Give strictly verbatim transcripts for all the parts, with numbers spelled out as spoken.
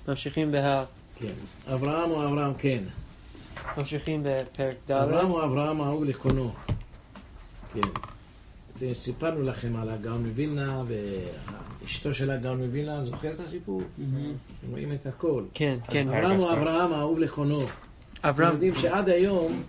ממשיכים בה... כן. אברהם או אברהם כן. ממשיכים בפרק ד'. אברהם או אברהם אהוב לקונו. כן. סיפרנו לכם על הגאון מווילנה ואשתו של הגאון מווילנה, זוכר את הסיפור? אתם רואים את הכל. כן, כן. אברהם או אברהם אהוב לקונו. אברהם. אתם יודעים שעד היום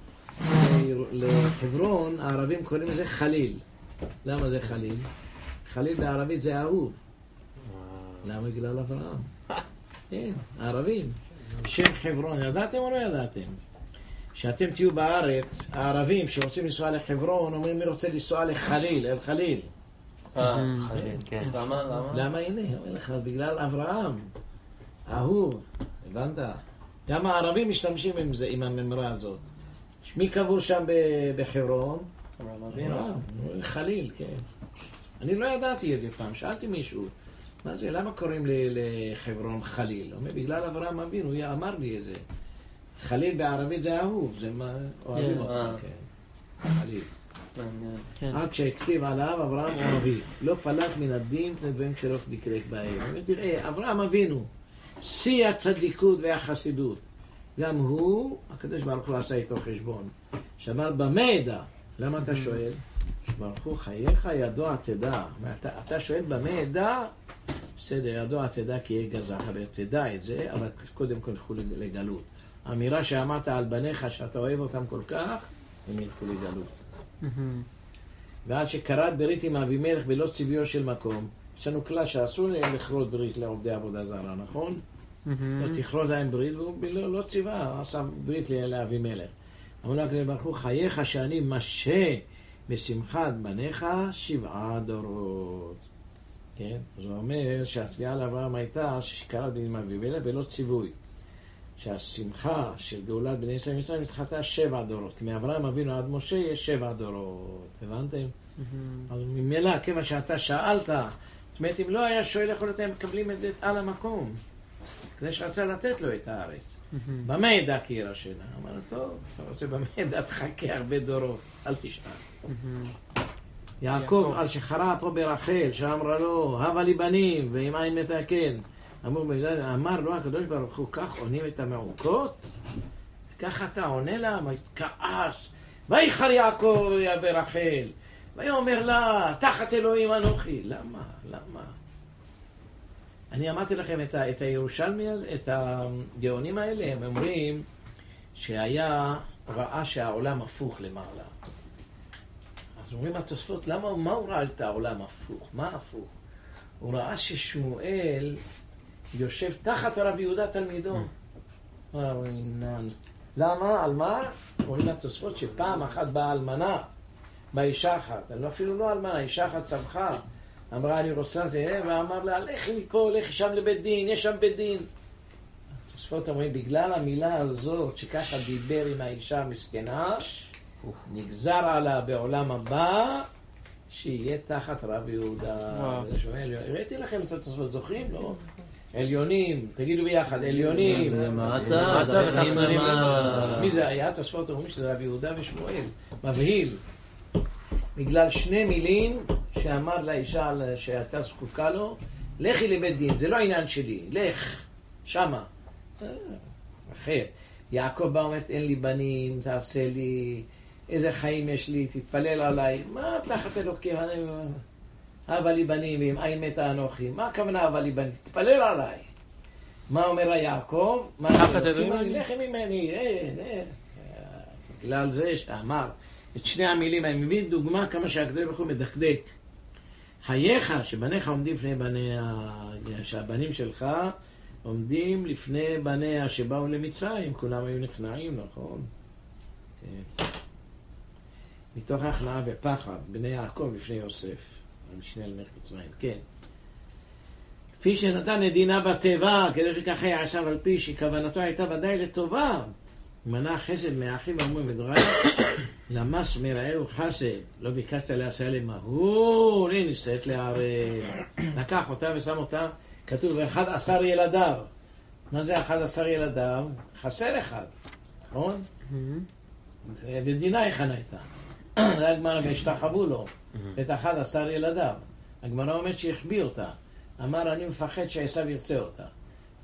לחברון הערבים קוראים לזה חליל. למה זה חליל? חליל בערבית זה אהוב. למה? בגלל אברהם. כן, הערבים. שם חברון, ידעתם או לא ידעתם? שאתם תהיו בארץ, הערבים שרוצים לנסוע לחברון אומרים מי רוצה לנסוע לחליל, אל חליל. אה, חליל, כן. למה? למה? למה? הנה, אומר לך, בגלל אברהם. אהוב, הבנת? גם הערבים משתמשים עם זה, עם הממרה הזאת. מי קבור שם בחברון? אברהם. חליל, כן. אני לא ידעתי את זה פעם, שאלתי מישהו. מה זה? למה קוראים לחברון חליל? אומר, בגלל אברהם אבינו, הוא אמר לי את זה. חליל בערבית זה אהוב, זה מה אוהבים אותך, כן. חליל. עד שהכתיב עליו אברהם הוא אביו. לא פלט מן הדין דברים שלא נקראת בהם. תראה, אברהם אבינו, שיא הצדיקות והחסידות. גם הוא, הקדוש ברוך הוא עשה איתו חשבון. שאמר, במה ידע? למה אתה שואל? ברוך הוא, חייך ידוע תדע. אתה שואל במה ידע? בסדר, ידוע תדע כי יהיה גזע, אבל תדע את זה, אבל קודם כל ילכו לגלות. האמירה שאמרת על בניך שאתה אוהב אותם כל כך, הם ילכו לגלות. ועד שקראת ברית עם אבימלך בלא צביו של מקום, יש לנו כלל שאסור לכרות ברית לעובדי עבודה זרה, נכון? לא תכרות להם ברית, והוא לא ציווה, עשה ברית לאבימלך. אמרו לה, ברוך הוא, חייך שאני משה בשמחת בניך שבעה דורות. כן? אז הוא אומר שהצביעה לאברהם הייתה שקראת ברית עם אבימלך בלא ציווי. שהשמחה של גאולת בני ישראל מצרים התחתה שבע דורות. כי מאברהם אבינו עד משה יש שבע דורות. הבנתם? אז ממילא, כיוון שאתה שאלת, זאת אומרת, אם לא היה שואל איך אתם מקבלים את זה על המקום. כדי שרצה לתת לו את הארץ. במה ידע כי ירשנה? אמר לו, טוב, אתה רוצה במה ידע, תחכה הרבה דורות. אל תשאל. יעקב, על שחרה פה ברחל, שאמרה לו, הבה לי בנים, ואם אין מתקן. אמר לו הקדוש ברוך הוא, כך עונים את המעוקות? כך אתה עונה לה? כעס. ויחר יעקב ברחל, ויאמר לה, תחת אלוהים אנוכי. למה? למה? אני אמרתי לכם את, ה- את הירושלמי, את הגאונים האלה, הם אומרים שהיה ראה שהעולם הפוך למעלה. אז אומרים התוספות, למה, מה הוא ראה את העולם הפוך? מה הפוך? הוא ראה ששמואל יושב תחת רבי יהודה תלמידו. למה? על מה? אומרים התוספות שפעם אחת באה אלמנה, באישה אחת, אפילו לא אלמנה, אישה אחת צווחה, אמרה אני רוצה זה, ואמר לה, לכי מפה, לכי שם לבית דין, יש שם בית דין. התוספות אומרים, בגלל המילה הזאת שככה דיבר עם האישה המסכנה, נגזר עלה בעולם הבא, שיהיה תחת רבי יהודה. הראיתי לכם את התוספות, זוכרים? לא? עליונים, תגידו ביחד, עליונים. למטה, מי זה היה? התוספות אומרים שזה רבי יהודה ושמואל. מבהיל. בגלל שני מילים שאמר לאישה שאתה זקוקה לו, לכי לבית דין, זה לא העניין שלי, לך, שמה. אחר. יעקב בא אומרת, אין לי בנים, תעשה לי, איזה חיים יש לי, תתפלל עליי. מה תחת אלוקים? אבא לי בנים, ואם אין מתה אנוכי. מה הכוונה אבא לי בנים? תתפלל עליי. מה אומר היעקב? תחת אלוהים? לכי ממני, אין, אין. בגלל זה שאמר את שני המילים, אני מבין דוגמה כמה שהקדוש ברוך הוא מדקדק. חייך, שבניך עומדים לפני בניה, שהבנים שלך עומדים לפני בניה שבאו למצרים, כולם היו נכנעים, נכון? כן. מתוך הכנעה ופחד, בני יעקב לפני יוסף, המשנה למלך מצרים, כן. כפי שנתן נדינה בטבע, כדי שככה יעשה על פי שכוונתו הייתה ודאי לטובה, מנע חסד מאחיו אמרו מדרש, למס מרעהו חסד, לא ביקשת לעשה למהור, הנה ניסית לערב, לקח אותה ושם אותה, כתוב אחד עשר ילדיו. מה זה אחד עשר ילדיו? חסר אחד, נכון? ודינה היכן הייתה. הגמרא והשתחוו לו את אחד עשר ילדיו. הגמרא אומרת שהחביא אותה. אמר אני מפחד שעשיו ירצה אותה.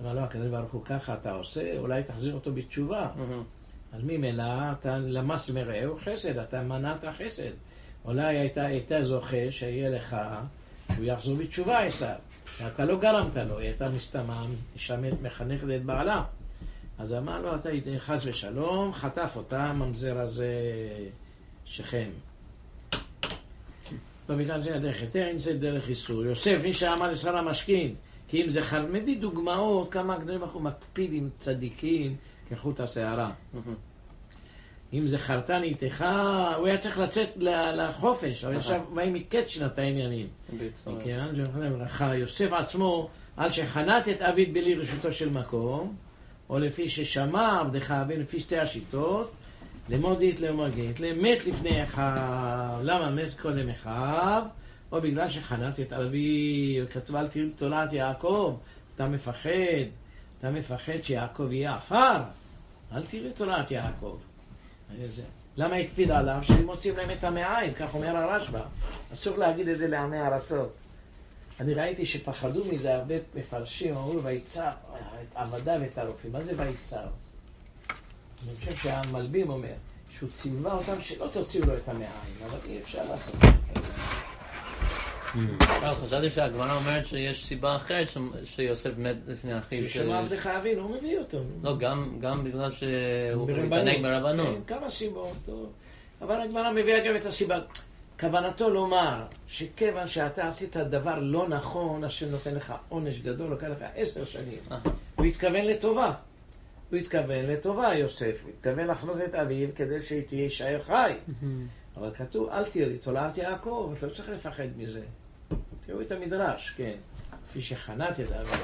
אמר לו, הקדוש ברוך הוא ככה אתה עושה, אולי תחזיר אותו בתשובה. אז ממילא אתה למס מרעהו חסד, אתה מנעת חסד. אולי הייתה, הייתה זוכה שיהיה לך, שהוא יחזור בתשובה עשיו. אתה לא גרמת לו, היא הייתה מסתמה, משמת, מחנכת את בעלה. אז אמר לו, אתה חס ושלום, חטף אותה, ממזר הזה שכם. ובגלל זה הדרך היתר, אם זה דרך איסור. יוסף, מי שאמר לשר המשכין, כי אם זה חל, מביא דוגמאות, כמה הקדוש ברוך הוא מקפיד עם צדיקים כחוט השערה. אם זה חרטן איתך, הוא היה צריך לצאת לחופש, אבל עכשיו הוא מקץ שנתיים ימים. מכיוון זכרונו לברכה, יוסף עצמו, על שחנץ את אביו בלי רשותו של מקום, או לפי ששמע עבדך אביו לפי שתי השיטות, למודית למוגית, למת לפני אחיו. למה מת קודם אחיו? או בגלל שחנץ את אביו, כתוב על תולעת יעקב, אתה מפחד, אתה מפחד שיעקב יהיה עפר, אל תראי תולעת יעקב. למה הקפיד עליו? שמוצאים להם את המעיים, כך אומר הרשב"א. אסור להגיד את זה לעמי ארצות. אני ראיתי שפחדו מזה הרבה מפרשים, אמרו ויצר, את עבדיו ואת הרופאים. מה זה ויצר? אני חושב שהמלבים אומר שהוא ציווה אותם שלא תוציאו לו את המעיים, אבל אי אפשר לעשות. חשבתי שהגמרא אומרת שיש סיבה אחרת שיוסף מת לפני אחיו. ששמע עבדך אביו, הוא מביא אותו. לא, גם בגלל שהוא מתענג ברבנות. כמה סיבות, אבל הגמרא מביאה גם את הסיבה. כוונתו לומר שכיוון שאתה עשית דבר לא נכון, השם נותן לך עונש גדול, לוקח לך עשר שנים. הוא התכוון לטובה. הוא התכוון לטובה, יוסף. הוא התכוון לחנוז את אביו כדי שהיא תישאר חי. אבל כתוב, אל תראי תולעת יעקב, אתה לא צריך לפחד מזה. תראו את המדרש, כן. כפי שחנץ את אביו.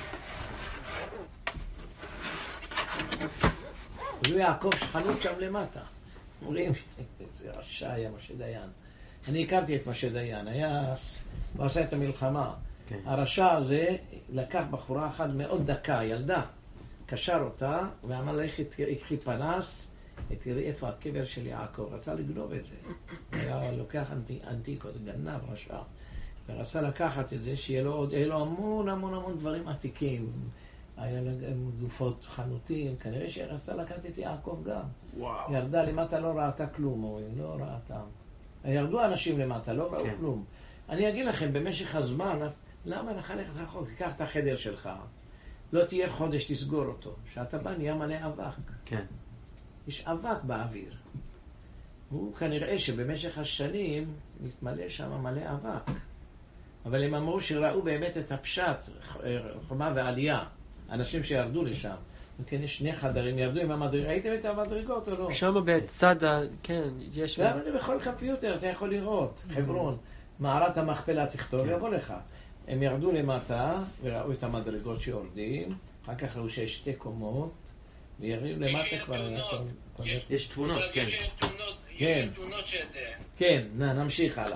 זה יעקב שחנות שם למטה. אומרים, זה רשע היה משה דיין. אני הכרתי את משה דיין, היה, הוא עשה את המלחמה. Okay. הרשע הזה לקח בחורה אחת מאוד דקה, ילדה, קשר אותה, ואמר לה, קחי פנס, תראי איפה הקבר של יעקב. רצה לגנוב את זה. היה לוקח אנטי, אנטיקות, גנב, רשע. ורצה לקחת את זה, שיהיה לו עוד, היה לו המון המון המון דברים עתיקים. היה להם גופות חנותים, כנראה שרצה לקחת את יעקב גם. וואו. ירדה למטה, לא ראתה כלום, או לא ראתה. ירדו אנשים למטה, לא ראו כן. כלום. אני אגיד לכם, במשך הזמן, למה לך ללכת רחוק? תיקח את החדר שלך, לא תהיה חודש תסגור אותו. כשאתה בא נהיה מלא אבק. כן. יש אבק באוויר. הוא כנראה שבמשך השנים מתמלא שם מלא אבק. אבל הם אמרו שראו באמת את הפשט, חומה ועלייה. אנשים שירדו לשם. כן, יש שני חדרים, ירדו עם המדרגות. ראיתם את המדרגות או לא? שם בצד, כן, יש... גם בכל קמפיוטר, אתה יכול לראות. חברון, מערת המכפלה תכתוב, יבוא לך. הם ירדו למטה, וראו את המדרגות שיורדים, אחר כך ראו שיש שתי קומות, וירידו למטה כבר... יש תמונות, כן. כן, כן, נמשיך הלאה.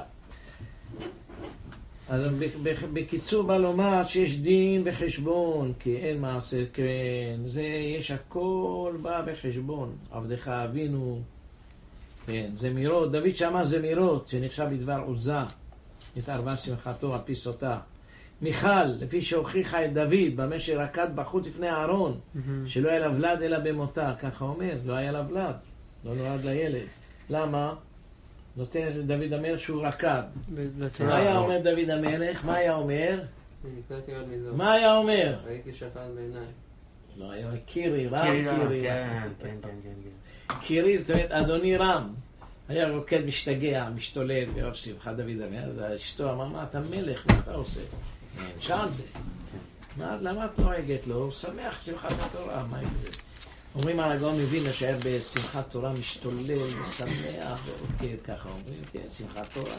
אז בקיצור בא לומר שיש דין וחשבון, כי אין מעשה כן, זה יש הכל בא בחשבון. עבדך אבינו, כן, זה מירות, דוד שאמר זה מירות, שנחשב בדבר עוזה, את ארבע שמחתו, הפיסותה. מיכל, לפי שהוכיחה את דוד, במה שרקד בחוץ לפני הארון, שלא היה לה ולד אלא במותה, ככה אומר, לא היה לה ולד, לא נולד לילד. למה? נותן את דוד המלך שהוא רקד. מה היה אומר דוד המלך? מה היה אומר? מה היה אומר? ראיתי שפן בעיניי. לא, היה אומר קירי, רם קירי. כן, כן, כן. קירי, זאת אומרת, אדוני רם. היה רוקד משתגע, משתולל, ואוהב שמחה דוד המלך. אז אשתו אמר, מה אתה מלך? מה אתה עושה? נענשה על זה. למה את נוהגת לו? הוא שמח שמחת התורה, מה זה? אומרים על הגאון מווילנה שהיה בשמחת תורה משתולל, משמח ורוקד, ככה אומרים, כן, שמחת תורה.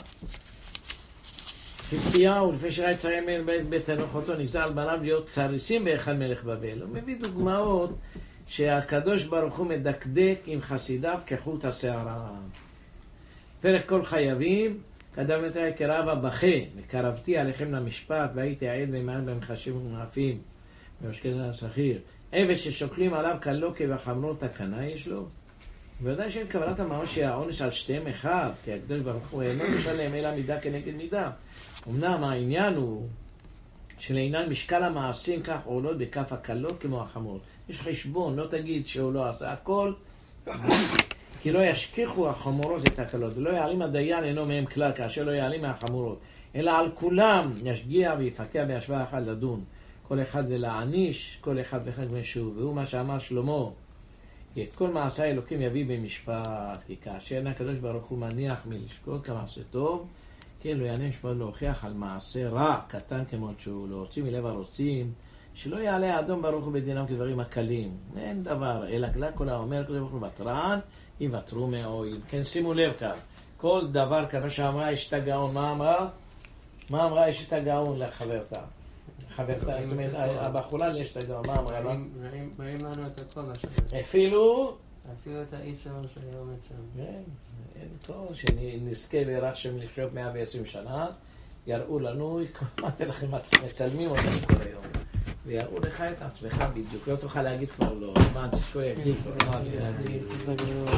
חזקיהו, לפני שראה צרים בתנוחותו, נגזר על בניו להיות צריסים בהיכל מלך בבל. הוא מביא דוגמאות שהקדוש ברוך הוא מדקדק עם חסידיו כחוט השערה. פרק כל חייבים, קדם את היקרב הבכה, וקרבתי עליכם למשפט, והייתי עד ומען במחשים ומעפים, ומשקל השכיר. עבד ששוקלים עליו קלוקה וחמרו תקנה יש לו. ובוודאי שאין כוונת הממש שהעונש על שתיהם אחד, כי הקדוש ברוך הוא אינו משלם אלא מידה כנגד מידה. אמנם העניין הוא שלעניין משקל המעשים כך עולות בכף הקלות כמו החמורות. יש חשבון, לא תגיד שהוא לא עשה הכל, כי לא ישכיחו החמורות את הקלות, ולא יעלים הדיין אינו מהם כלל, כאשר לא יעלים מהחמורות, אלא על כולם ישגיע ויפקע בהשוואה אחת לדון, כל אחד ולעניש, כל אחד ואחד משהו, והוא מה שאמר שלמה, כי את כל מעשה האלוקים יביא במשפט, כי כאשר הקדוש ברוך הוא מניח מלשקול כמעשה טוב, כן, לא יענה משפט להוכיח על מעשה רע, קטן כמות שהוא, להוציא מלב הרוצים, שלא יעלה האדום ברוך הוא בדינם כדברים הקלים. אין דבר, אלא כלל כל האומר, כלל ברוך הוא ותרן, יוותרו מהאויל. כן, שימו לב כאן, כל דבר כמה שאמרה אשת הגאון, מה אמרה? מה אמרה אשת הגאון לחברתה? חברתה, זאת אומרת, הבחורה לאשת הגאון, מה אמרה? מראים לנו את הכל, מה שאתה... אפילו... אפילו את האיש שלו שהיה עומד שם. כן, אין כל, שנזכה וירח שם לחיות מאה ועשרים שנה, יראו לנו, אמרתי לכם, מצלמים אותנו כל היום, ויראו לך את עצמך בדיוק, לא תוכל להגיד כבר לא, מה צריך שהוא יגיד,